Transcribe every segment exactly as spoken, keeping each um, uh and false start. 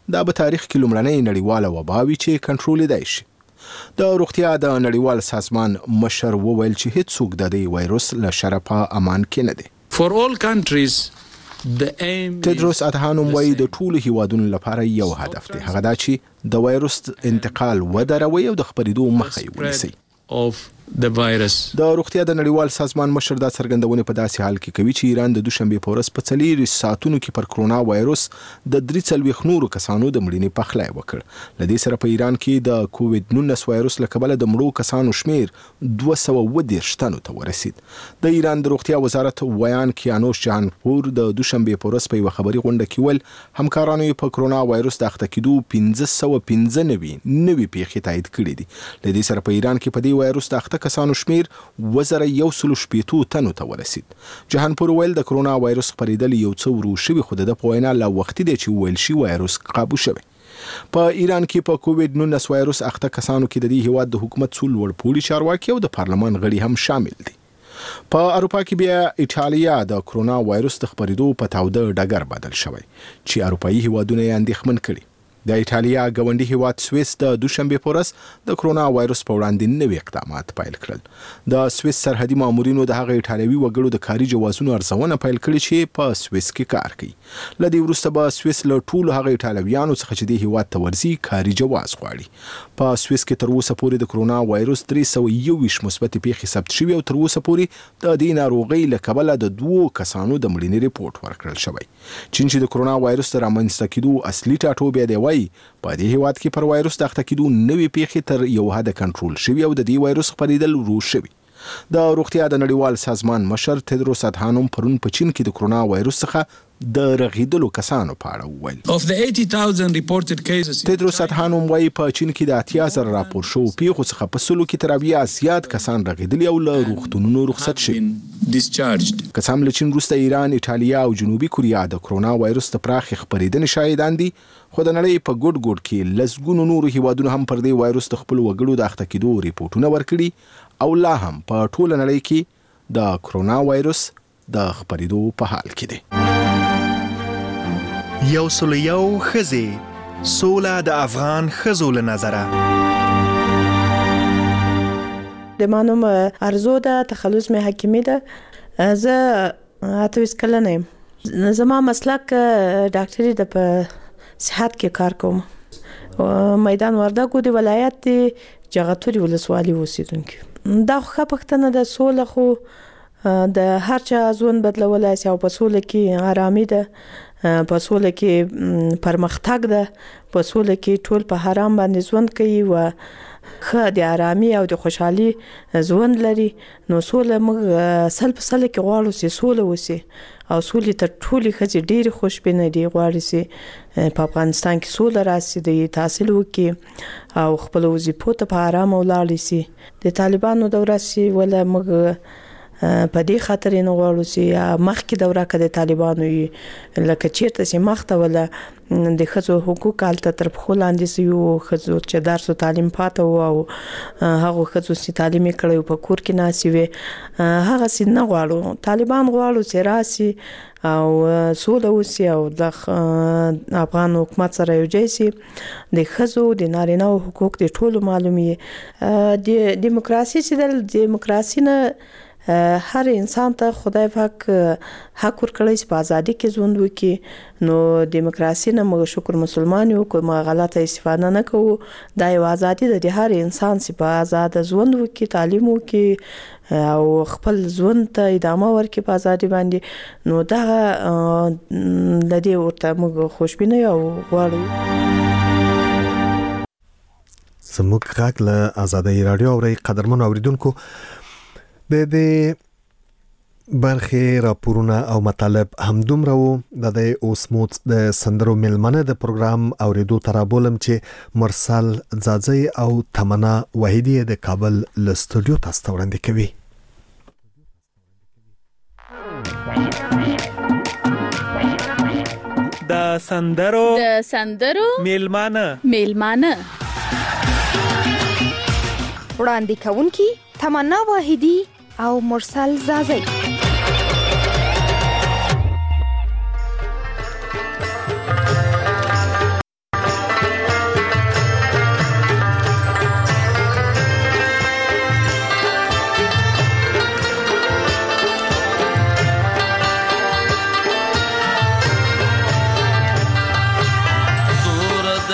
دا به تاریخ کې لومړنۍ نړیواله وبا وي چې کنټرولېدای شي. د روغتیا د نړیوال سازمان مشر وویل چې هیڅوک د دې وایروس له شره په امان کې نه دی. For all countries the aim تدروس ادهانوم وایي د ټولو هیوادونو لپاره یو هدف دی، هغه دا چې د وایروس انتقال ودروي او د خپرېدو مخه یې ونیسي. of the virus. د روغتیا د نړیوال سازمان مشر دا څرګندونه په داسې حال کې کوي چې ایران د دوشنبه په ورځ په څلور ساعتونو کې پر کرونا وایروس د درې څلوېښت نورو کسانو د مړینې پخلی وکړ. له دې سره په ایران کې د کووډ نولس وایروس له کبله د مړو کسانو شمیر دوه سوه اووه دېرش تنو ته ورسید. د ایران د روغتیا وزارت ویان کیانوش جهانپور د دوشنبه په ورځ په یوه خبري غونډه کې ویل همکارانو په کرونا وایروس د اخته کېدو پنځه سوه پنځه نوي نوي پیښې تایید کړي دي. له دې سره په ایران کې په دې وایروس د اخته کسانو شمیر وزره یو سلو شپېتو تنو ته ورسید. جهانپور ویل د کرونا وایروس خپرېدل یو څه ورو شوي، خو د په وینا لا وختي دی چې ویل شي وایروس قابو شوی. په ایران کې په کووډ نولس وایروس اخته کسانو کې د دې هیواد د حکومت څو لوړ پوړي چارواکي او د پارلمان غړي هم شامل دي. په اروپا کې بیا ایټالیا د کرونا وایروس د خپرېدو په تاوده ډګر بدل شوی چې اروپایي هیوادونه یې اندېښمن کړي. د ایټالیا ګاونډي هیواد سویس د دوشنبه په ورځ د کرونا وایروس په وړاندې نوي اقدامات پیل کړل. د سویس سرحدي مامورینو د هغه ایټالوي وګړو د کاري جوازونو ارزونه پیل کړې چې په سویس کې کار کوي. له دې وروسته به سویس له ټولو هغه ایټالویانو څخه چې د هیواد ته ورځي کاري جواز غواړي. په سویس کې تر اوسه پورې د کرونا وایروس درې سوه یوویشت مثبتې پیښې ثبت شوي او تر اوسه پورې د دې ناروغۍ له کبله د دوو کسانو د مړینې ریپورت ورکړل شوی. چین چې د کرونا وایروس د رامنځته کېدو اصلي ټاټوبی دی وایي په دې هیواد کې پر وایروس د اخته کېدو نوې پیښې تر یو حده کنټرول شوي او د دې وایروس خپرېدل ورو شوي. د روغتیا د نړیوال سازمان مشر تدروس ادهانوم پرون په چین کې د کرونا وایروس څخه د رغیدلو کسانو په اړه وویل. Of the eighty thousand reported cases, تدروس ادهانوم وایي په چین کې د اتیا زره راپور شوو پیښو څخه په سلو کې تر اویا زیات کسان رغیدلي او له روغتونونو رخصت شوي. discharged. که څه هم له چین وروسته ایران، ایټالیا او جنوبي کوریا د کرونا وایروس د پراخې خپرېدنې شاهدان دي، خو د نړۍ په ګوټ ګوټ کې لسګونو نورو هیوادونو هم پر دې وایروس د خپلو وګړو د اخته کېدو ریپورټونه ورکړي او لا هم په ټوله نړۍ کې د کرونا وایروس د خپرېدو په حال کې دی. یو سل یو ښځې سوله د افغان ښځو له نظره. د ما نوم ارزو ده، تخلص مې حکیمي ده. زه اته ویشت کلنه یم. زما مسلک ډاکټري ده، په صحت کې کار کوم. میدان وردګو د ولایت د جغتوري ولسوالۍ اوسیدونکي. دا خو ښه پوښتنه ده. سوله خو د هر چا ژوند بدلولی شي او په سوله کې آرامي ده، په سوله کې پرمختګ ده، په سوله کې ټول په حرام باندې ژوند کوي و ښه د آرامي او د خوشحالي ژوند لري. نو سوله موږ سل په سل کې غواړو چې سوله وسي او سولې ته ټولې ښځې ډېرې خوشبینه دي، غواړي چې په افغانستان کې سوله راسي، د تحصیل وکړي او خپل وظیفو ته په آرامه ولاړې سي. د طالبانو دوره سي ولا موږ په دې خاطر نه غواړو چې مخکې دوره کې د طالبانو لکه چیرته چې مخته ولا د ښځو حقوق هلته تر پښو لاندې سي او ښځو چې درس او تعلیم پاته و او هغه ښځو چې تعلیم یې کړی په کور کې ناستې وې، هغسې نه غواړو. طالبان غواړو چې راسي او سوله وسي او د افغان حکومت سره یو ځای سي، د ښځو د نارینه‌و حقوق د ټولو معلوم وي. د دیموکراسي چې د دیموکراسي نه هر انسان ته خدای پاک حق ورکړی چې په ازادي کې ژوند وکړي. نو دیموکراسي نه موږ شکر مسلمان یو، کوم غلطه استفاده نه کوو. دا یو ازادي ده د هر انسان چې په آزاد ژوند وکړي، تعلیم وکړي او خپل ژوند ته ادامه ورکړي په ازادي باندې. نو دا د دې ورته موږ خوشبینه یو غواړو. زموږ غږ له آزادۍ رادیو اوري. قدرمن اوریدونکو، د دې برخې راپورونه او مطالب همدومره وو. د دې اوس مو د سندرو ملمنه د پروګرام اوریدو ترابولم چې مرسل زاځي او تمنا وحیدی د کابل له استودیو تاسو وړاندې کوي. د سندرو د سندرو ملمنه ملمنه وړاندې کوونکی تمنا وحیدی او مرسل زازی.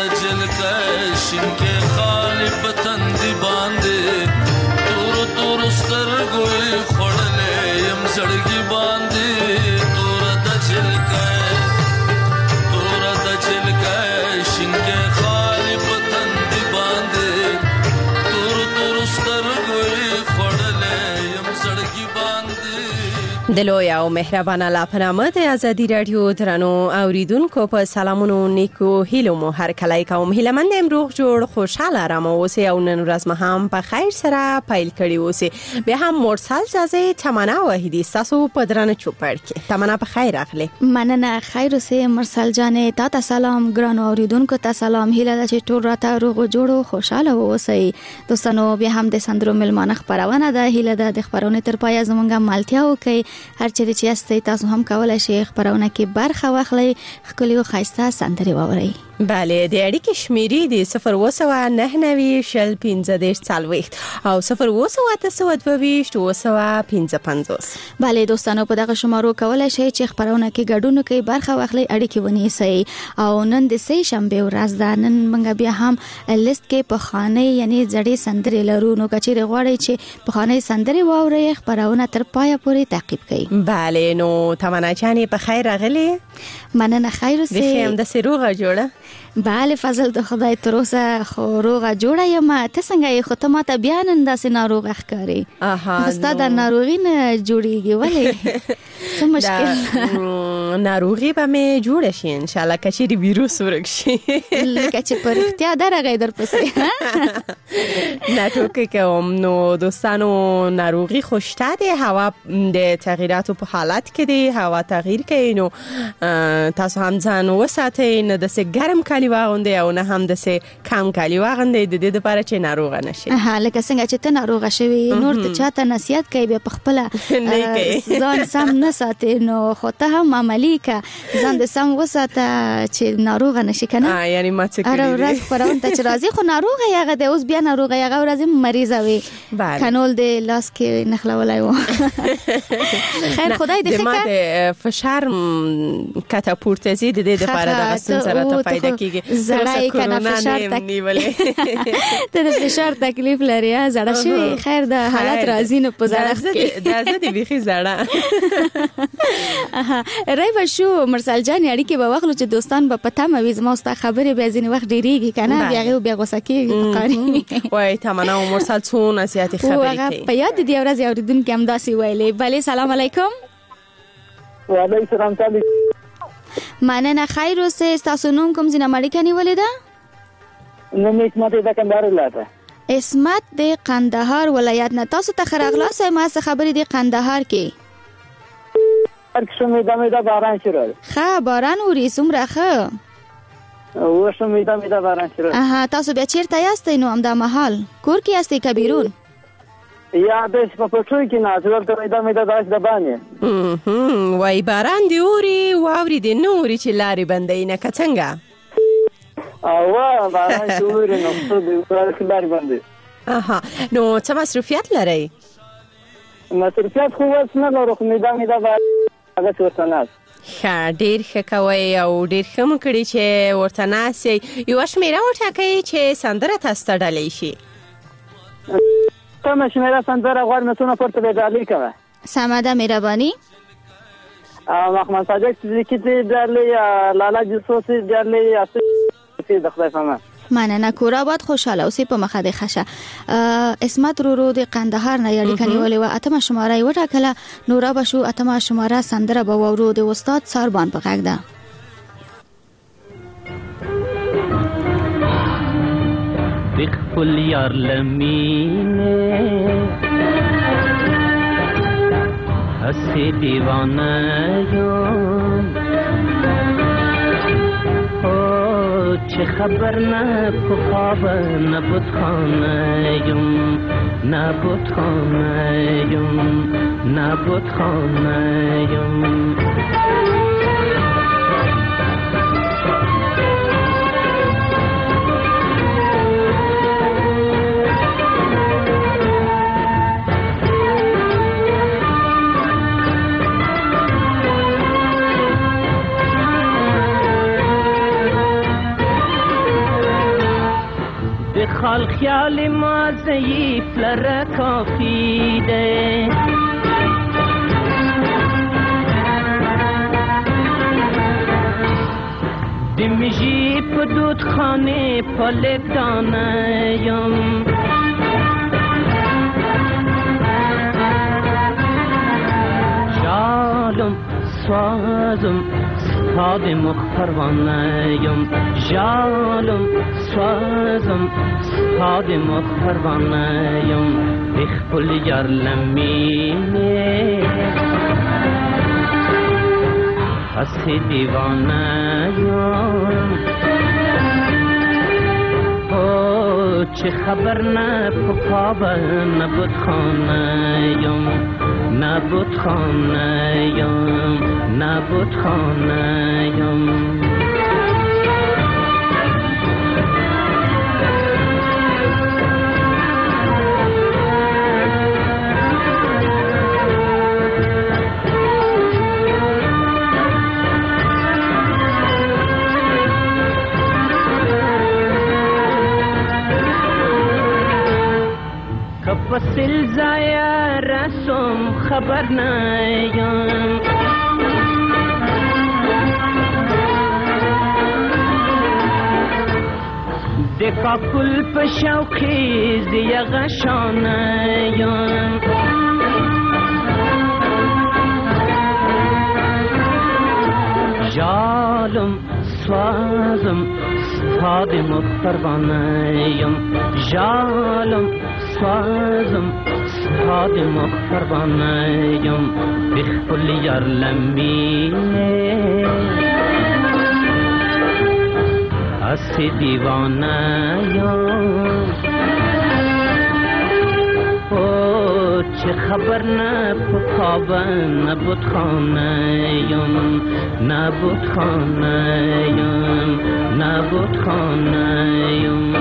د لوی او مهربانه الله په نامه د ازادي رادیو درنو اوریدونکو په سلامونو نیکو هیلو مو هر کله کوم هیلمن امروز جوړ خوشاله آرام اوسئ او نن ورځ مه هم په خیر سره پیل کړی اوسئ. بیا هم مرسل زازه تمنا وحیدی تاسو په درنه چوپړ کې تمنا په خیر اخلي. مننه خیر اوسئ مرسل جانې تا ته سلام ګران اوریدونکو ته سلام هیله ده چې ټول راته روغ جوړ خوشاله اوسئ. دوستانو بیا هم د سندرو ملمانه خبرونه ده هیله ده د خبرونه تر پای زمونږه مالتیا وکي. هر چیرې چې یاستئ تاسو هم کولای شئ خبرونه کې برخه واخلئ خپل یو خاصه سندري واورئ. بله د اړیکې شمیرې د صفر اووه سوه نهه نوي شل پنځه دېرش څلوېښت او صفر اووه سوه اته سوه دوه ویشت اووه سوه پنځه پنځوس. بله دوستانو په دغه شمارو کولای شئ چې خبرونه کې ګډون کوي برخه واخلئ اړیکې ونیسئ. او نن د سې شنبه ورځ ده نن موږ بیا هم لیست کې په خانه یعنی زړې سندري لرو نو کچېر غواړئ چې په خانه سندري واورئ خبرونه تر پای پورې تعقیب کړئ. بله نو تمنا جانې په خیر راغلی. مننه خیر اوسئ. بخیر د سروغه جوړه. بله فضل د خدای تر اوسه خو روغه جوړه یم. ته څنګه یې؟ خو ته ماته بیا نن داسې ناروغه ښکارې. اها ستا د ناروغي نه جوړېږي ولې څه مشکل؟ ناروغي به مې جوړه شي انشاءالله که چیرې ویروس ورک شي لکه چې په رښتیا درغی درپسې نه ټوکې کوم. نو دوستانو ناروغي خو شته دی هوا د تغییراتو په حالت کې دی هوا تغییر کوي نو تاسو هم ځان وساتئ نه داسې ګرم کالي واغوندئ او نه هم داسې کم کالي واغوندئ د دې دپاره چې ناروغه نشئ. لکه څنګه چې ته ناروغه شوې نور ته چاته نصیحت کوي بیا په خپله ځان سم نه ساتې نو خو ته هم عملي که ځان د سم وساته چې ناروغه نشي که نه. یعنی ما څه کړي هره ورځ خپرونه ته چې راځي خو ناروغه یې هغه دی اوس بیا ناروغه یې هغه ورځ مریضه وي کنول د لاس کې نښلولی و. خیر خدای دې ښه د ما د فشار کته پورته ځي د دې دپاره دغه ستونزه راته پیدا کېږي. زړی که نه فشار ته د فشار تکلیف لري زړه شوې. خیر د حالت راځي نو په زړښت کې دا زه د بیخي زړه رای به شو مرسل جان اړیکې به واخلو چې دوستان به په تمه وي زما ستا خبرې بیا ځینې وخت ډېرېږي که نه بیا هغې بیا غوسه کېږي پکاري وایي تمنا او مرسل څونه زیاتې خبرې کوي. په یاد د دې ورځې اورېدونکي همداسې ویلې. بلې سلام علیکم. وعلیکم سلام تعالی. مننه خیر اوسئ. ستاسو نوم کوم ځای نه اړیکه نیولې ده؟ نوم اسمت د کندهار ولایت. اسمت د کندهار ولایت نه. تاسو ته ښه راغلاست. ما څه خبرې د کندهار کې شمیده میده باران شروع. ښه باران اوري څومره ښه و شمیده میده باران شروع. اها تاسو بیا چیرته یاستئ نو همدا مهال کور کې یاستئ که بیرون؟ یا داسې په پټیو کې نه چې دلته میده میده داسې د باندې وایي باران دې اوري واورې دې نه اوري چې لارې بندوي نه که څنګه؟ اوه باران چې اوري نو څه دې لارې بندوي. اها نو څه مصروفیت لرئ؟ مصروفیت خو اوس نه لرو خو میده میده هغه ورته ناست. ښه ډېر ښه کوئ او ډېر ښه مو کړي چې ورته ناست یئ. یوه شمېره وټاکئ چې سندره تاسو ته ډالۍ شي. کومه شمېره سندره غواړې نو څونه پورته به ډالۍ کوه. سمه ده مهرباني. محمد صادق صدیقي ته ډالۍ لالا جوسوس ډالۍ اصلي د خدای فهمه. مننه کور آباد خوشحاله اوسئ په مخه دې ښه شه. اسمت رورو د کندهار نه اړیکه نیولې وه اتمه شماره یې وټاکله نو را به شو اتمه شماره سندره به واورو د استاد ساربان په غږ ده. بخل یار لمینه هستی دیوانه یوم چه خبر نه په خواب نه بتخانه یم نه بتخانه یم نه بتخانه یم. خال خیال ما ضعیف لره کافی ده دمیجی په دود خانه پالک دانیم جالم سوازم ستاد مخ پروانه‌یم جالم سوازم ستاد مخ پروانه‌یم بخپل یار لمینه هستی دیوانه‌یم او چه خبر نه پاپا نبود خانه‌یم نبود خانه‌یم نبود خانه‌یم کپسل زایا رسم خبر نیم دکا کل پشوخی زیا غشانیم جالم سوازم ستاد مخ پروانه‌یم جالم سوازم ستاد مخ پروانه‌یم بخپل یار لمینه هستی دیوانه‌یم او چه خبر نه پاپا نبود خانه‌یم نبود خانه‌یم نبود خانه‌یم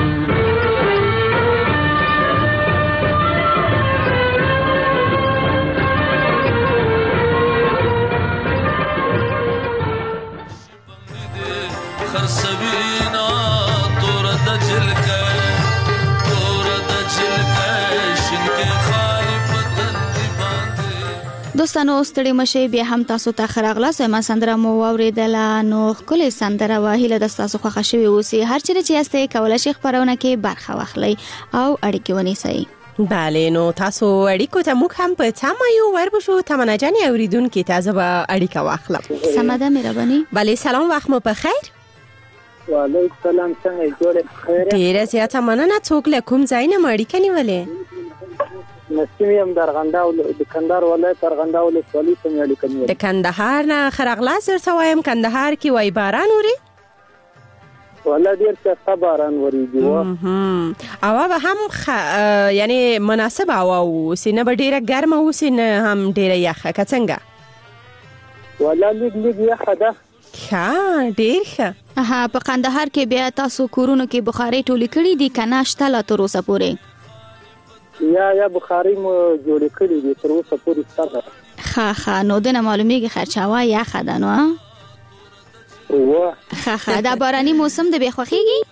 دوستانو ستړي مشه بیا هم تاسو ته خراغله سم سندره مو اوریدله نو کله سندره واهله د تاسو خوښ شوی اوسې هر چیرې چې یاستئ کولای شئ خبرونه کې برخه واخلئ او اړیکې ونیسئ. بله نو تاسو اړیکو ته موږ هم په تمه یو وربشو تمنا جان اوریدونکو تازه به اړیکه واخلم. سمده مهرباني. بله سلام وخت مو په خیر. وعلیکم السلام څنګه جوړه خیر. ډیره زیاته مننه څوک له کوم ځای نه اړیکه نیولې؟ نسیم درغنده د کندهار ولایت درغنده ولسوالۍ څخه اړیکه نیولې. د کندهار نه خرغلا زرته وایم کندهار کې وای باران اوري؟ ولا ډیر څه باران وریږي او به هم خ... یعنی مناسب او سینه به ډیره ګرمه او سینه هم ډیره یخه که څنګه؟ ولا لږ لږ یخه ده. ښه ډیر ښه. ها په کندهار کې بیا تاسو کورونو کې بخاري ټولې کړې دي کنه شته لا تر اوسه پورې؟ یا یا بخاري مو جوړ کړې دي تر اوسه پورې ستاره. ښه ښه نو د معلومیږي خرچاوه یخه ده نو واه ښه ښه دا باراني موسم د بخوخيږي؟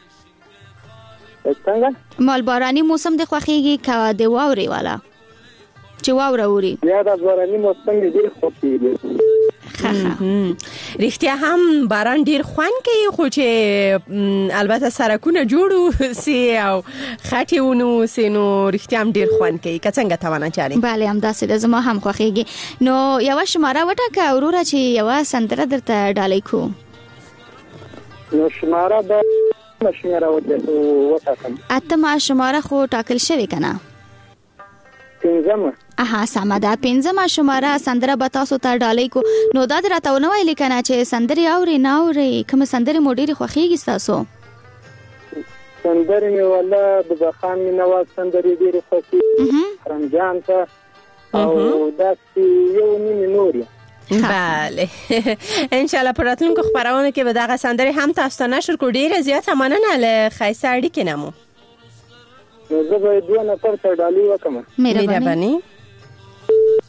څنګه؟ مال باراني موسم د خوخيږي کا د واوري والا چې واوره اوري؟ یا دا باراني موسم ډیر خوښيږي. ښه ښه رښتیا هم باران ډیر خوند کوي خو چې البته سرکونه جوړو سي او خټي ونو سي نو رښتیا هم ډیر خوند کوي که څنګه توانه چاري. بله هم داسې د زما هم خوښيږي. نو یو شماره وټاکه اورورا چې یو سندره درته ډالۍ کو. نو شماره به شماره وټاکم. اته شماره خو ټاکل شوی کنه؟ پنځمه. اها سمه ده پنځمه شماره سندره به تاسو ته ډالۍ کو. نو دا درته نو ویل کنه چې سندري اوري نه اوري کوم سندري مو ډیره خوښيږي تاسو؟ سندري ولا د بخان نواز سندري ډیره خوښيږي رمضان ته او داسې یو نیمه نوري. بله ان شاء الله پراتونکو خبرونه کې به دغه سندري هم تاسو ته نشر کو. ډیره زیاته مننه له خیسه اړیکې نمو. نو زه به دوه نفر ته ډالۍ وکم. مهرباني.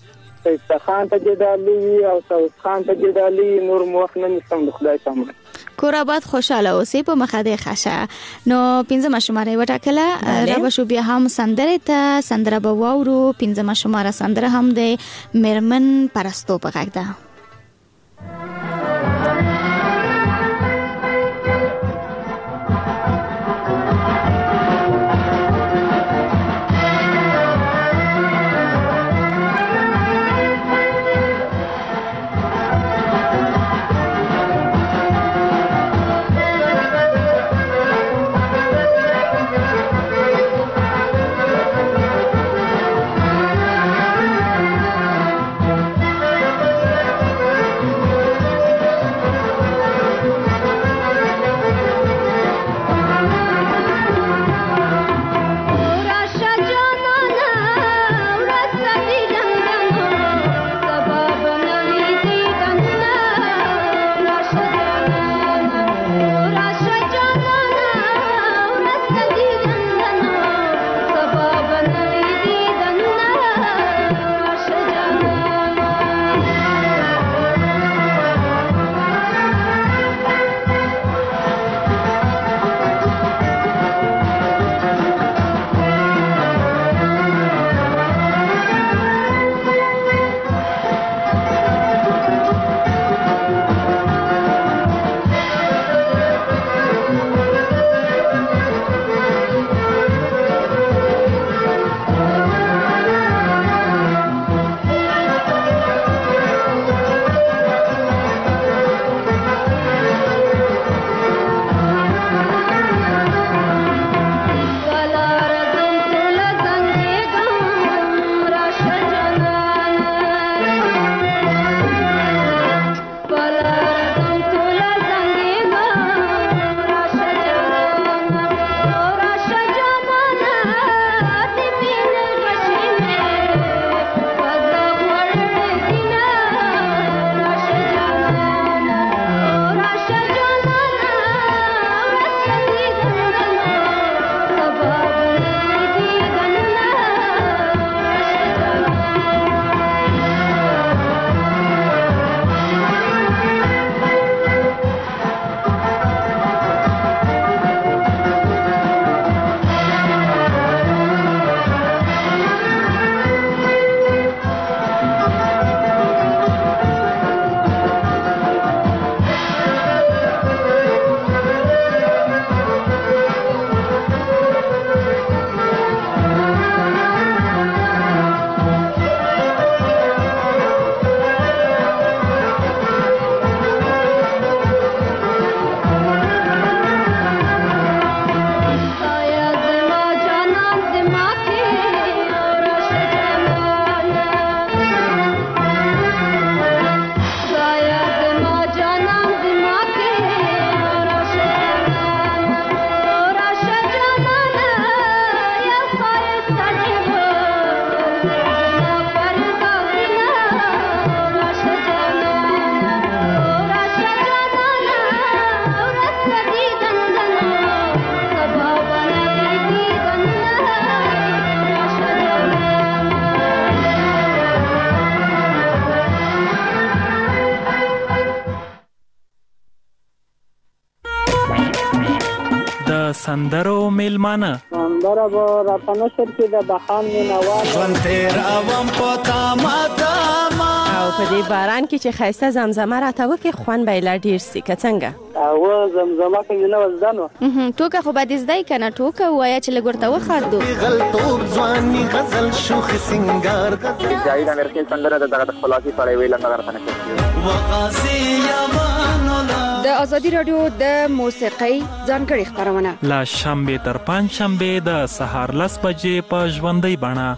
سید خان ته ډالۍ او سعود خان ته ډالۍ نور مو وخت نه نشم د خدای سامنے. کور آباد خوشاله اوسې په مخه د خشه. نو پنځمه شماره وټاکله را به شو بیا هم سندره ته سندره به واورو. پنځمه شماره سندره هم د میرمن پرستو په غږ ده. سندرو میلمانه سندره به راته نشر کې د بخان مینوال ژوند تېروم په تامه تامه او په دې باران کې چې ښایسته زمزمه راته وکړي خوند به یې لا ډېر سي که څنګه او زمزمه کې مې نه وه زده نو ټوکه خو به دې زده یې که نه ټوکه ووایه چې لږ ورته وخاندو غلطوب ځواني غزل شوخ سنګار جاوید امرخیل سندره د دغه د خپلواکۍ په اړه یې ویله هغه راته نشر د ازادي راډیو د موسیقۍ ځانګړې خپرونه لا شنبه تر پنځ شنبه د سهار لس بجې په ژوندۍ بڼه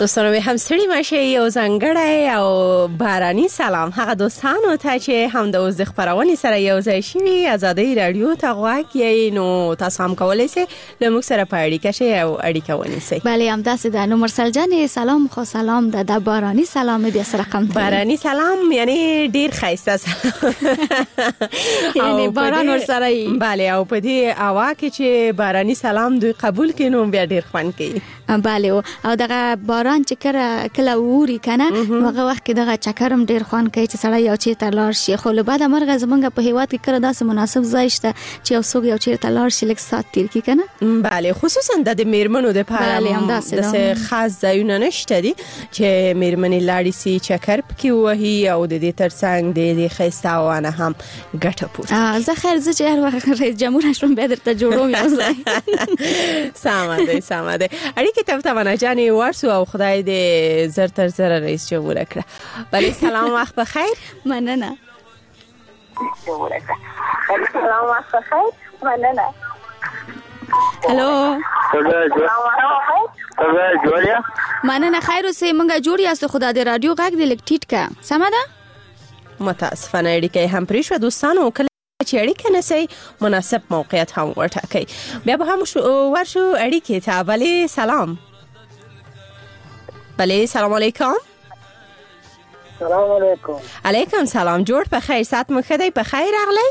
دوستانو به هم سړي ماشه یو ځانګړی او باراني سلام هغه دوستانو ته چې هم د اوس د خبرونې سره یو ځای شوي ازادي رادیو ته غواړي یې نو تاسو هم کولای شئ له موږ سره په اړیکه شئ او اړیکه ونیسئ. بله همداسې ده. نو مرسل جان سلام خو سلام ده د باراني سلام بیا سره رقم باراني سلام یعنی ډیر ښایسته یعنی باران ور سره. بله او په دې اوا کې چې باراني سلام دوی قبول کړي نو بیا ډیر خوند کوي. بله او دغه باران چې کله کله ووري کنه هغه وخت کې دغه چکرم ډیر خوان کوي چې سړی یو چیرته لاړ شي. خو له بعد مرغه زمونږ په هیواد کې کړه داسې مناسب ځای شته چې یو څوک یو چیرته لاړ شي لږ سات تیر کی کنه. بله خصوصا د میرمنو د پاره د خاص ځایونه نشته دي چې میرمنې لاړې سي چکر پکې وهي او د دې ترڅنګ د دې خسته وانه هم ګټه پورته. زه خیر زه چې هر وخت رئیس جمهور شوم به درته جوړوم یو ځای. سامان دی سامان دی اړیکې ته تمنا جانې ورسو او خدای دې زر تر زر رئیس جمهور کړه. بله سلام وخت بخیر. مننه. سلام وخت بخیر. مننه. هلو جوړیا مننه خیر اوسې مونږه جوړ یاست. خدا دې رادیو غږ دې لیک ټیټ کا سم ده. متاسفانه اړیکې هم پرې شو دوستانو کله چې اړیکه نسي مناسب موقعیت هم ورټاکئ. بیا به هم ورشو اړیکې ته. بله سلام. بله سلام علیکم. سلام علیکم. علیکم سلام. جوړ په خیر سات مو خدای په خیر راغلی.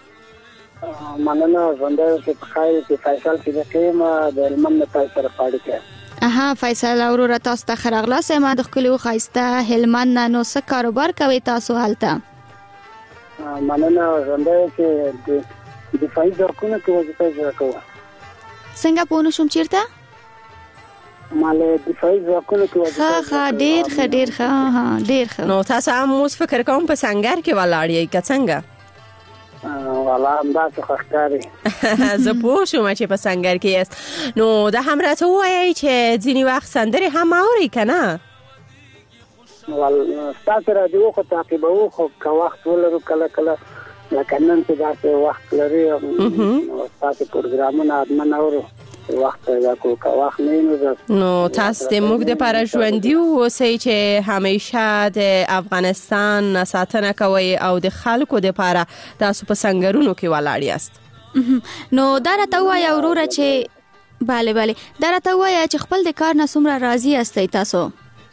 مننه زنده چې په خیر کې فیصل کې کېما د علم په سره پاړی کې. اها فیصل اورور تاسو ته خرغلا سم د خپل خایسته هلمند نو څه کاروبار کوي تاسو حالته؟ مننه زنده چې د دفاعي ځواکونو کې وظیفه اجرا کوم. څنګه پونه شوم چیرته؟ مال دفاعي ځواکونو کې وظیفه. ها ها ډیر ښه ډیر ښه ها ډیر ښه. نو تاسو هم اوس فکر کوم په سنگر کې ولاړ یې که څنګه؟ والا همدا څه ښکاري. زه پوه شوم چې په سنگر کې یاست. نو دا هم راته ووایئ چې ځینې وخت سندرې هم اورئ که نه؟ ستاسو رادیو خو تعقیبوو خو که وخت ولرو کله کله لکه نن چې داسې وخت لري ستاسو پروګرامونه حتما اورو وخت پیدا کو که وخت نه نو نو تاسو د موږ دپاره ژوندي اوسئ چې همیشه د افغانستان ساتنه کوئ او د خلکو دپاره تاسو په سنګرونو کې ولاړ یاست. نو دا راته ووایه وروره چې بله بله دا راته ووایه چې خپل د کار نه څومره راضي یاستئ تاسو؟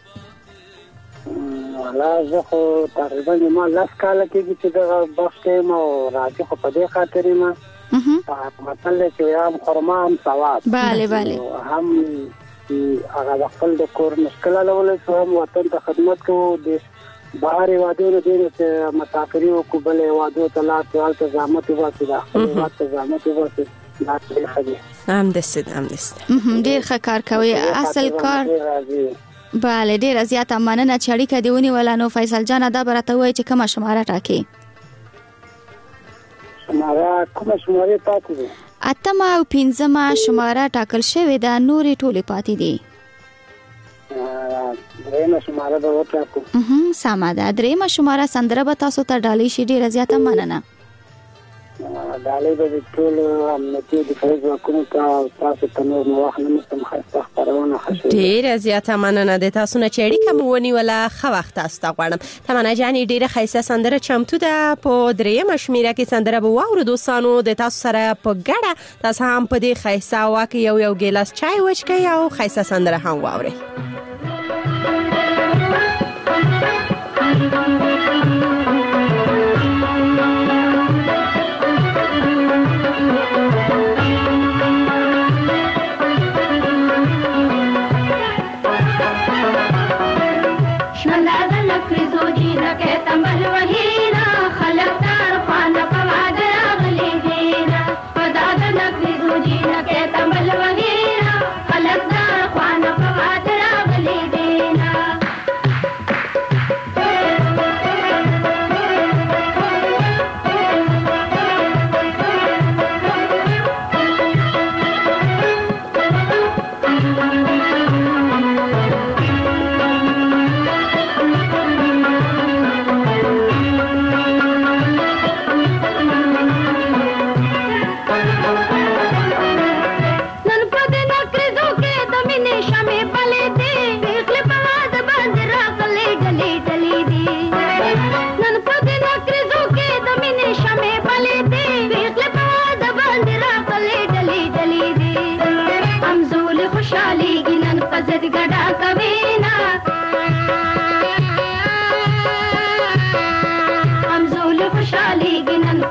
والا زه خو تقریبا ما لس کاله کېږي چې دغه بخش کې یم او راضي خو په دې خاطر یم مطلب چې هم خرما هم ثواب. بله بله هم هغه د خپل د کور مشکل حلولی شو هم وطن ته خدمت کوو. د بهر هېوادونو ډېرو چې مسافري وکړو بل هېوادو ته لاړ شو هلته زحمت وباسو د خپل هېواد ته زحمت وباسو دا ډېر ښه دي. همداسې ده همداسې ډېر ښه کار کوئ اصل کار. بله ډیره زیاته مننه چې اړیکه دې ونیوله. نو فیصل جان دا به راته ووایي چې کومه شماره ټاکې؟ شماره کومه شمارې پاتې دي؟ اتمه او پنځمه شماره ټاکل شوې ده نورې ټولې پاتې دي. درېیمه شماره به وټاکو. سمه ده. درېیمه شماره سندره به تاسو ته ډالۍ شي. ډیره زیاته مننه. ډالۍ به ټول امنیتي دفاعي ځواکونو ته تاسو ته نور مو وخت نه مستم ښایسته خپرونه ښه شوې. ډېره زیاته مننه د تاسو نه چې اړیکه مو ونیوله. ښه وخت تاسو ته غواړم. تمنا جانې ډېره ښایسته سندره چمتو ده. په درېیمه شمېره کې سندره به واورو دوستانو د تاسو سره په ګډه. تاسو هم په دې ښایسته هوا کې یو یو ګیلاس چای وچکئ او ښایسته سندره هم واورئ.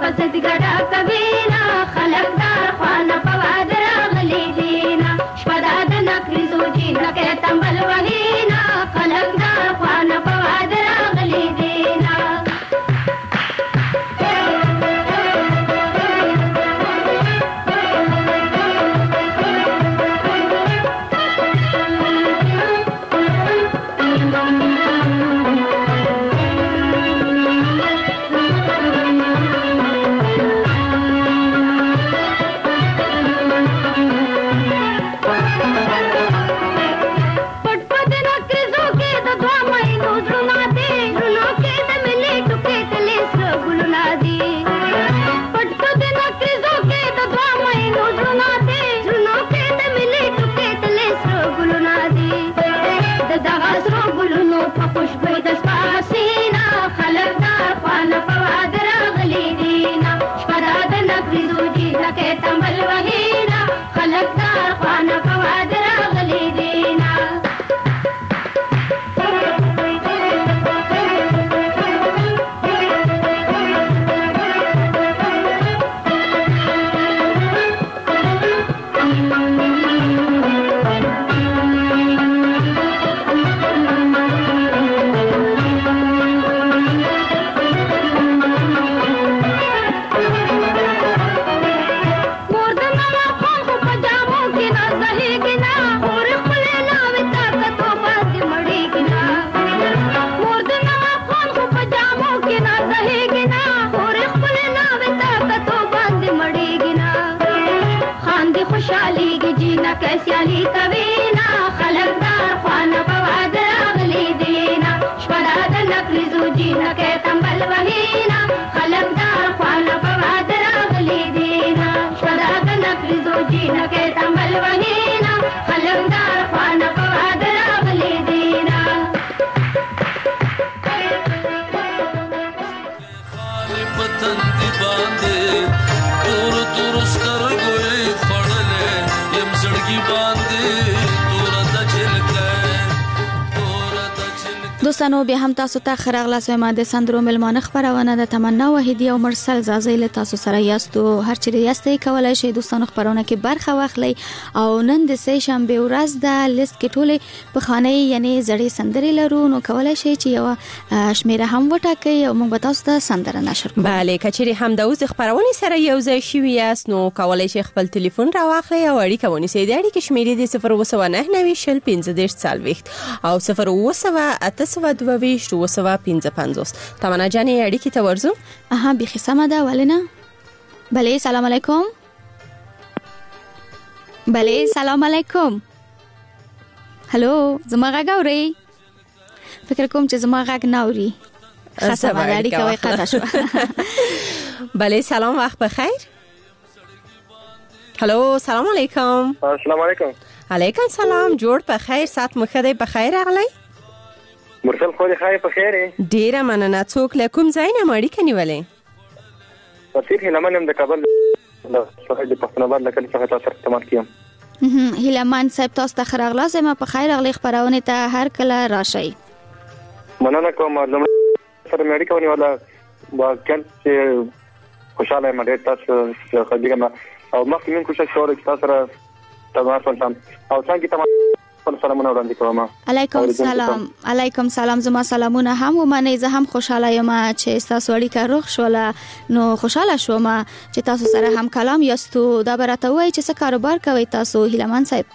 پسد ګډا کوینا خلک دار خوانه پواد راغلی دینا شپدا د نکریزو جینا کې تمبل وهینا خلک دار خوانه پواد راغلی دینا دوستانو بیا هم تاسو ته خراغلاس ما د سندرو ملمانه خبرونه د تمنا وحیدی او مرسل زازیل تاسو سره یاستو هر چیرې یاستئ کولای شئ دوستانو خبرونه کې برخه واخلئ او نن د سې شنبه ورځ د لیست کې ټوله په خانه یعنی زړې سندرې لرو نو کولای شئ چې یو شمیره هم وټاکئ او موږ به تاسو ته سندره نشر کوو. بله کچېرې هم د اوس خبرونه سره یو ځای شوي یاست نو کولای شئ خپل ټلیفون راواخلئ او اړیکه ونیسئ. د اړیکې شمیرې د صفر اوه سوه نهه نوي شل پنځه دېرش څلوېښت او صفر اوه سوه اته سوه دوه ویشت اوه سوه پنځه پنځوس. تمنا جانې اړیکې ته ورځو. اها بيخي سمه ده ولنه. بله سلام علیکم. بله سلام علیکم. هلو زما غږ اورئ؟ فکر کوم چې زما غږ نه اوري. خاصه باندې اړیکه وای قطع شو. بله سلام وخت بخیر. هلو سلام علیکم. السلام علیکم. علیکم سلام جوړ په خیر سات مخده په خیر راغلی. مرسل خو دې خای په خیر. ډیره مننه. څوک له کوم ځای نه اړیکه نیولې؟ وسیف هلمن د کابل د صحه د پښتونخوا د کلی څخه تاسو سره تماس کوم. هلمن صاحب تاسو ته خراغلاس ما په خیر راغلی خبرونه ته هر کله راشي. مننه کوم زموږ سره مې اړیکه ونیوله واقعا چې خوشاله یم ډېر تاسو خدای او مخکې من کوشش کوم چې تاسو سره تماس وکړم او څنګه تماس سلامونه وړاندې کوم. علیکم سلام. علیکم سلام زما سلامونه هم ومنئ. زه هم خوشاله یم چې تاسو اړیکه روغ شوله نو خوشاله شوم چې تاسو سره هم کلام یاستو. دا برته وای چې څه کاروبار کوي تاسو هلمن صاحب؟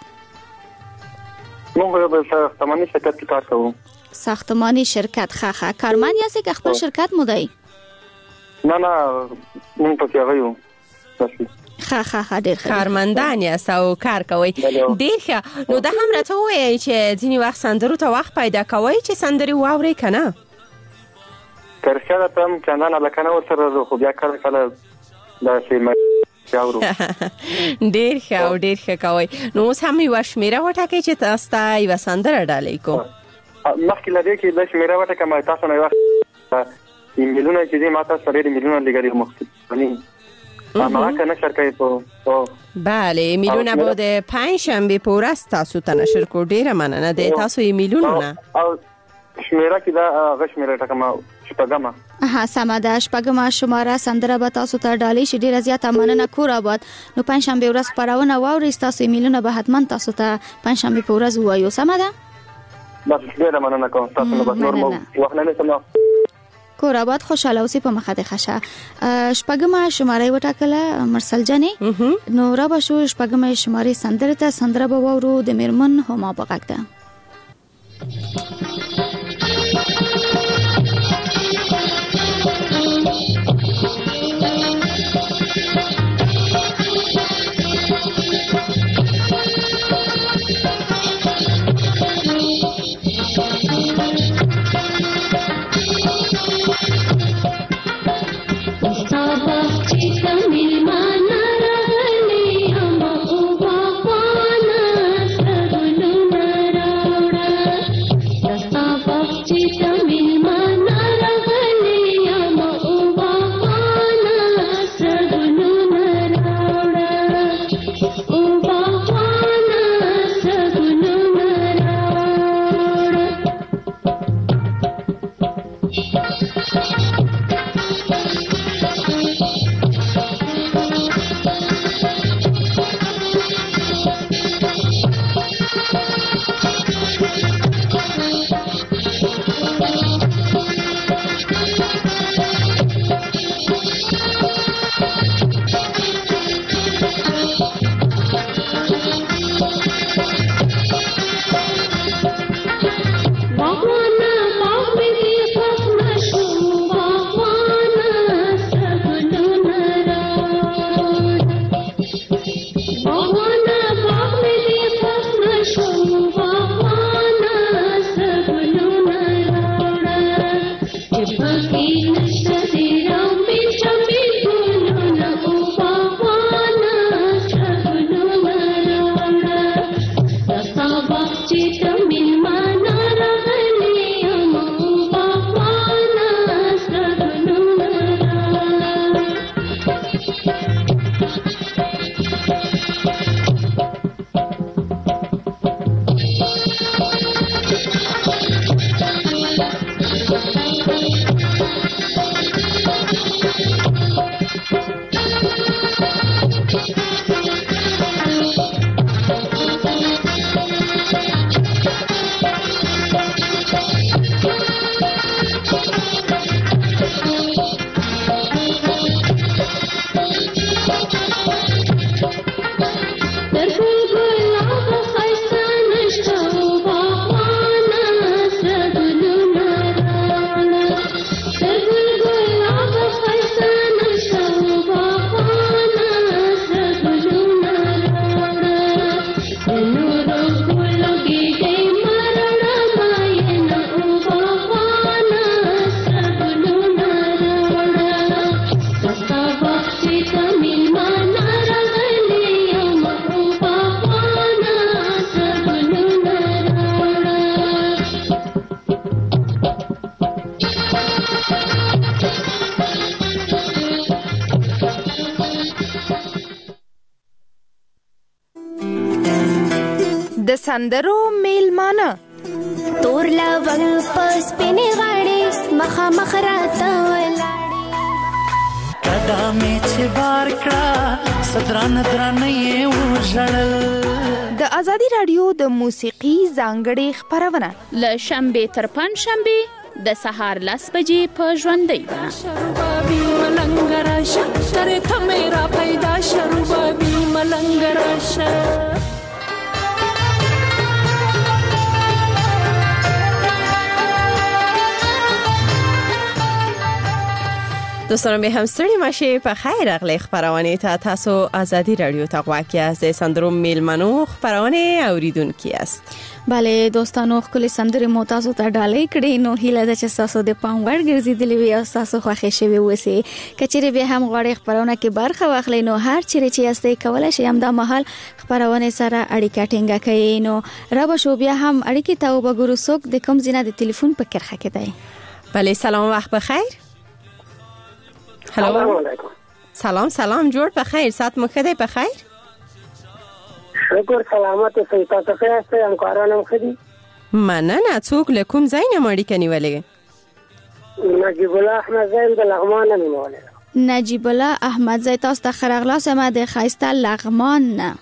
موږ په ساختماني شرکت کې کار کوو. ساختماني شرکت خاخه کارمند یاست که خپل شرکت مو دی؟ نه نه موږ په کې غيو. خا خا خا ډیر کارمندان یا سو کار کوي ډیر ښه. نو دا هم راته وایي چې ځینې وخت سندرو ته وخت پیدا کوي چې سندري واوري کنه؟ ترشا تم چندان الکنه ورسره خو بیا کله کله دا شی ما یاورو. ډیر ښه او ډیر ښه کوي. نو اوس هم یو شمیره وټاکئ چې تاسو ته یو سندره ډالۍ کوم. مخکې لدې کې د شمیره وټاکم تاسو نه وخت ایمیلونه چې دې ماته سره ایمیلونه لګري مختلف ما کنه نشر کوي په بله ایمیلونه به پنج شنبه په ورځ تاسو ته نشر کو. ډیره مننه د تاسو ایمیلونه نه او شمیره کې دا غشمیره ټکما شپږمه. ها سمه ده. شپږمه شماره سندره به تاسو ته ډالۍ شي. ډیره زیاته مننه کور آباد. نو پنځشنبه ورځ خبرونه واورئ. تاسو ایمیلونه به حتما تاسو ته پنځشنبه په ورځ وایو. سمه ده؟ بس ډیره مننه کوم تاسو نو بس نور مو وخت نه سم. کور آباد خوشاله اوسې په مخه ده خشه. شپږمه شماره وټاکله مرسل جانې. نو را به شو شپږمه شماره سندره ته سندره به واورو د میرمن هما بغک ده. د سندرو میلمانه تور لونګ پس پنی غاړي مخه مخ راته ولاړي کدا می چې بار کړه صدران درنه ورژړل. د ازادي رادیو د موسیقي ځانګړي خبرونه ل شنبه تر پنځشنبه د سهار لس بجې په ژوندۍ بڼه. شربابي ملنګ راشه ترې ته مې را پیدا شربابي ملنګ راشه. دوستانو به هم ستړي ماشي په خیر اغلی خبرونه ته تاسو ازادي رادیو ته غواړئ از سندرو میلمنو خبرونه اوریدونکي است. بله دوستانو خپل سندرې مو تاسو ته ډالۍ کړې نو هیله ده چې تاسو د پام وړ ګرځېدلې وي او تاسو خوښ شوي اوسئ. کچېرې به هم غواړئ خبرونه کې برخه واخلئ نو هر چیرې چې یاستئ کولی شئ همدا مهال خبرونه سره اړیکه ټینګه کړئ. نو را به شو بیا هم اړیکې ته وګورو څوک د کوم ځای نه د ټلیفون په کرښه کې دی. بله سلام وخت بخیر. سلام سلام سلام جوړ په خیر سات مو خدای په خیر. شکر سلامت اوسئ تاسو ښه یاست همکاران هم ښه دي. مننه. څوک له کوم ځای نه اړیکه نیولې؟ نجیب الله احمد زین د لغمان نه نیولې. نجیب الله احمد زی تاسو ته خرغلاس ما د خایسته لغمان نه.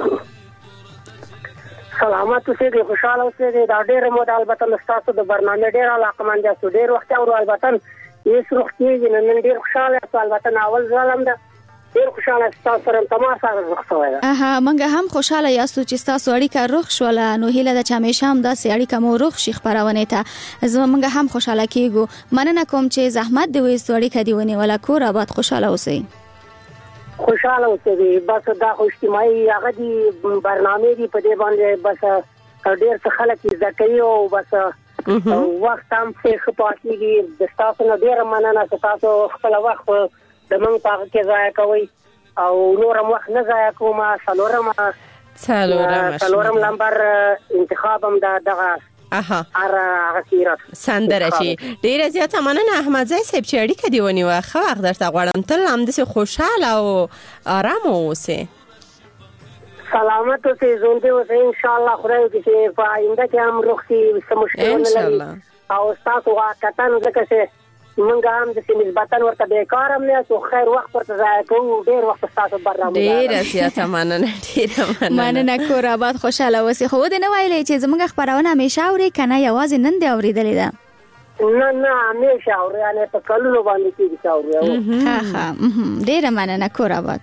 سلامت اوسئ، خوشاله اوسئ. دا ډېر مو د البته تاسو د برنامه ډېر علاقمند یاست، ډېر وخت او البته هیڅ روخ کېږي نن ډېر خوشاله یاست. البته ناول ظالم ده، ډېر خوشاله تاسو سره تماس روغ شوی ده. اها منګه هم خوشاله یاستو چې تاسو اړیکه روغ شوله، نو هیله ده چې همیشه هم داسې اړیکه مو روغ شي خبرونه ته. زمونږ هم خوشاله کیږو. مننه کوم چې زحمت دی وېستو اړیکه دی ونیوله. کور آباد خوشاله اوسئ. خوشاله اوسئ. بس دا خو اجتماعي هغه دی برنامه دی په دې باندې بس ډېر څه خلک زده کوي او بس وخت هم څه خپاتېږي. د تاسو نه ډېره مننه چې تاسو خپل وخت د موږ په هغه کې ضایع کوئ او نور هم وخت نه ضایع کوم. څلورم څلورم څلورم نمبر انتخاب هم د دغه اها هغه سیرت سندره چې ډیره زیاته مننه احمد زی صاحب چې اړیکه دی ونیوه. ښه وخت درته غواړم. تل همداسې خوشحاله او آرام اوسئ. سلامت اوسئ، ژوندي اوسئ. انشاءالله خدای دې چې په آینده کې هم روغ شي، څه مشکل نه لري. او ستاسو واقعتاً ځکه چې موږ هم د نسبتاً ورته بیکار هم نه یو خیر وخت ورته ضایع کوو. ډېر وخت ستاسو برنامه ډېره زیاته مننه ډېره مننه. مننه. کور آباد خوشاله اوسئ. خو دې نه ویلې چې زموږ خبرونه همیشه اورئ که نه یوازې نن دې اورېدلې ده؟ نه نه همیشه اورئ، یعنې په کلونو باندې کېږي چې اورئ. ښه ښه ډېره مننه. کور آباد.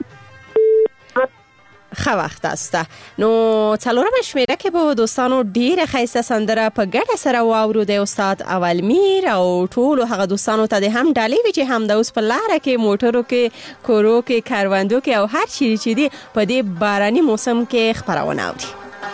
ښه وخت است. نو څلورم شمیره کې به دوستانو ډیره ښایسته سندره په ګډه سره واورو د استاد اولمیر او ټولو هغه دوستانو ته د هم ډالۍ وي چې هم د اوس په لاره کې موټرو کې کورو کې کاروندو کې او هر چیرې چې دی په دې باراني موسم کې خبرونه اوري.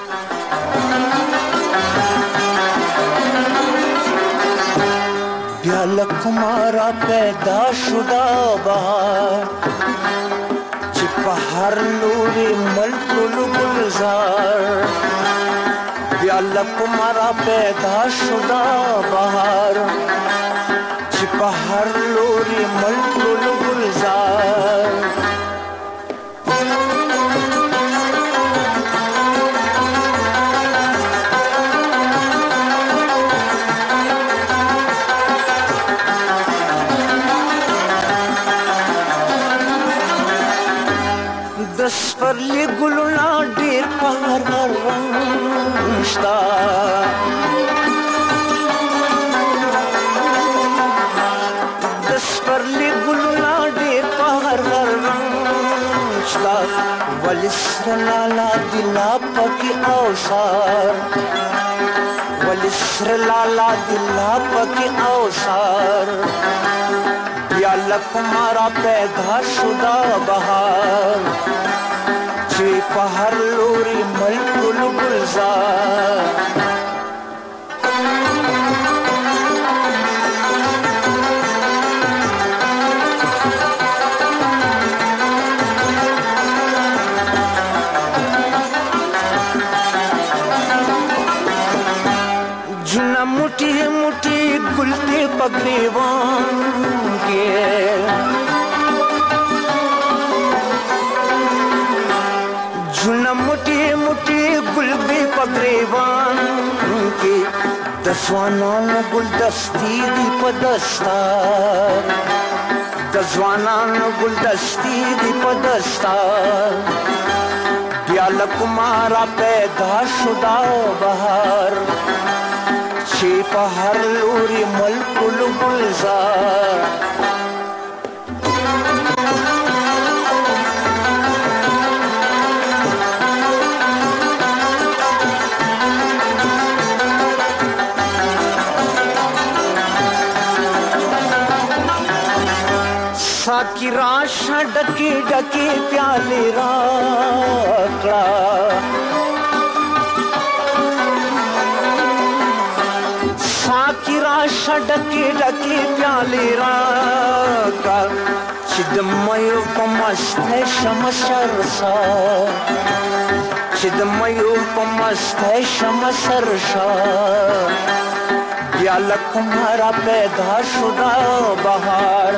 بیا لکمارا پیدا شدا بهار په هر لوري ملک گلزار. بیا لکمارا پیدا شدا بهار چې په هر لوري ملک گلزار. دسپرلی گلونا ډیر په هر رنګ شتا. دسپرلی گلونا ډیر په هر رنګ شتا. ولسر لالا دلا پکې اوسار. ولسر لالا دلا پکې اوسار. یا لکمارا پیدا شدا بهار چې په هر لوري ملک گلزار. جنا موٹی موٹی گلتے پگریوان جنا موٹی موٹی گل بے پگریوان کے دسوانان گلدستی دی پدستار. دسوانان گلدستی دی پدستار. بیا لکمارا پیدا شدا بهار چې په هر لوري ملک گلزار. ساکی راشه ډکې ډکې پیالې راکړه. ساکی راشه ډکې ډکې پیالې راکړه چې د مېو په مستی شمه سرسا. چې د مېو په مستی شمه سرسا. بیا لکمارا پیدا شدا بهار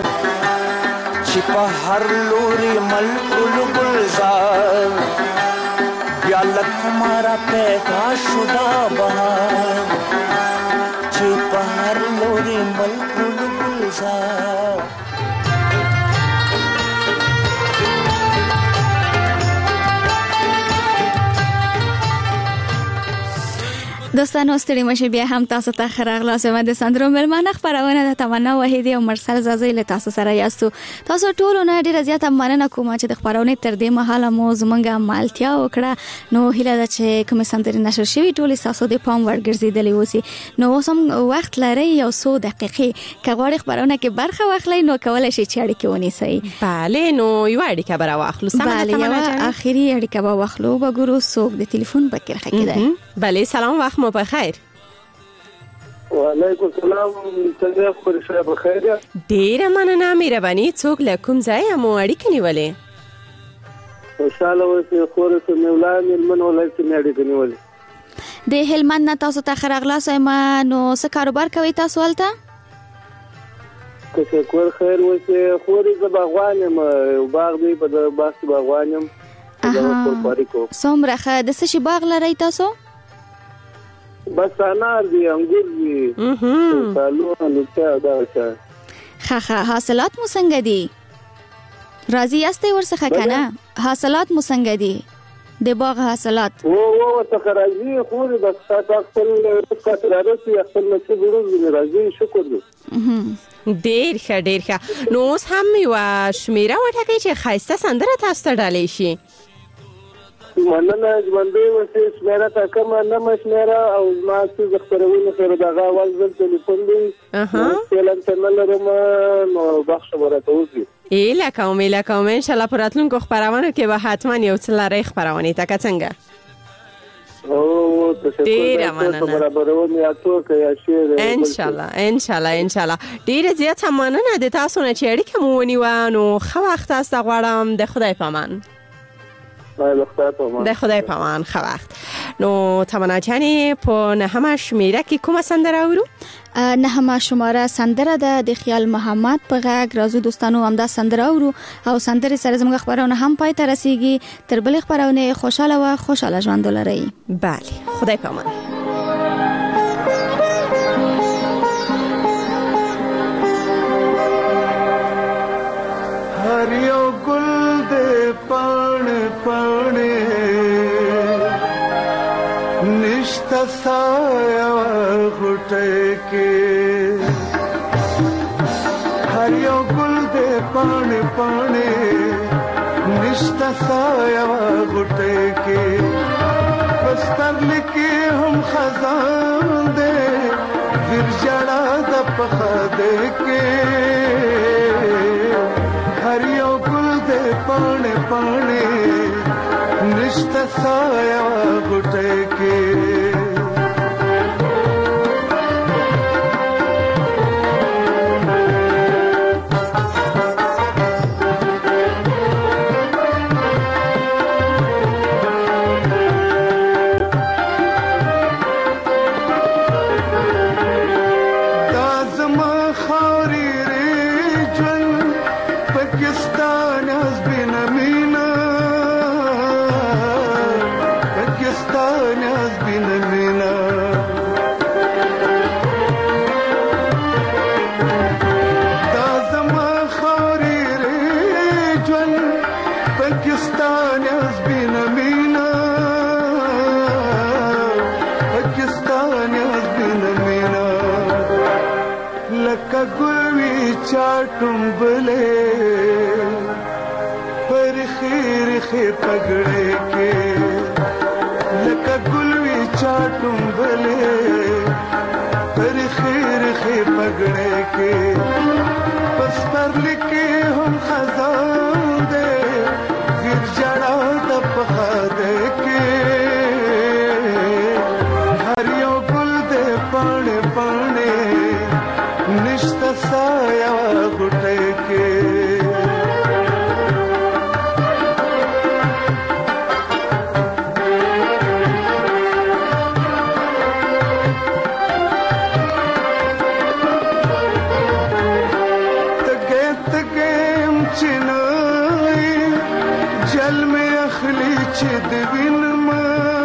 چې په هر لوري ملک گلزار. या लख हमारा पैदा शुदा बहार जे पहाड़ लोरी मल गुल गुलजार دوستانو ستړي مشه بیا هم تاسو ته خراغله سم د سندرو ملمانه خبرونه د تمنا وحیدی او مرسل زازی له تاسو سره یاستو تاسو ټول نه ډیره زیاته مننه کوم چې د خبرونه تر دې مهاله مو زمونږه مالتیا وکړه نو هیله ده چې کوم سندرې نشر شوی ټول تاسو د پام ورګرځیدلې وسی نو سم وخت لري یو څو دقیقې کغوړ خبرونه کې برخه واخلئ نو کولای شئ چې اړیکه ونیسئ. بله نو یو اړیکه برا واخلو سم ده تمنا جان اخیری اړیکه به واخلو وګورو څوک د ټلیفون بکر خکیده. بله سلام وخت مو بخیر. وعلیکم السلام څنګه خو ښه بخیر یا ډیره مننه مهرباني څوک له کوم ځای مو اړیکه نیولې خوشاله اوسئ خور ته مولان من ولایت نه اړیکه نیولې د هلمند نه تاسو ته خراغلا سم نو څه کاروبار کوي تاسو ولته که کور خیر اوسئ خور ز باغوان یم باغ دی په باغ باغوان یم څومره ښه د څه شي باغ لرئ تاسو بس انار دی انګور دی سالو نو څه دا څه ښه ښه حاصلات مو څنګه دي راضی یاستئ ورڅخه کنه حاصلات مو څنګه دي د باغ حاصلات او او څه راضی خو د تاسو خپل خاطر راځي خپل څه ګورو راضی شکر دی ډیر ښه ډیر ښه نو اوس هم یو شمیره وټکئ چې خایسته سندره تاسو ته ډالۍ شي مننه ژوندۍ اوسئ شمیره تا کومه نه مشمیره او زما څه د خپرونې سره دغه اول ځل تلیفون دی فعلا ته نه لرم نو بخښه به راته وکړي ایله کوم ایله کوم انشاءالله په راتلونکو خپرونو کې به حتما یو څه لرئ خپرونې ته که څنګه او ډیره مننه برابرونه یا څوک یا شعر انشاءالله انشاءالله انشاءالله ډیره زیاته مننه د تاسو نه چې اړیکه مو ونیوه نو ښه وخت تاسو ته غواړم د خدای په امان د خدای په امان ښه وخت نو تمنا جانې په نهمه شمیره کې کومه سندره اورو نهمه شماره سندره ده د خیال محمد په غږ راځو دوستانو همدا سندره اورو او سندره سره زموږ خبرونه هم پای ته رسیږي تر بلې خبرونه خوشاله و خوشاله ژوند ولرئ. بله خدای په امان. هر یو ګل د پاڼې پاڼې نشته سایه غوټۍ کې هر یو ګل د پاڼې پاڼې نشته سایه غوټۍ کې پسترلې کې هم خزان دی ورژړا د پخه دی کې هر یو ګل د پاڼې پاڼې نشته سایه غوټۍ کې टुंबले पर खीर खे पगड़े के लका गुलवी चा टुंबले पर खीर खे पगड़े के बस पर लिखे हम खजान दे गिर जड़ा दपखा दे के हरियो गुल दे पाने पाने निश्ता साया गुटे के तगे तगे चिनाई जल में اخلي چې د وینم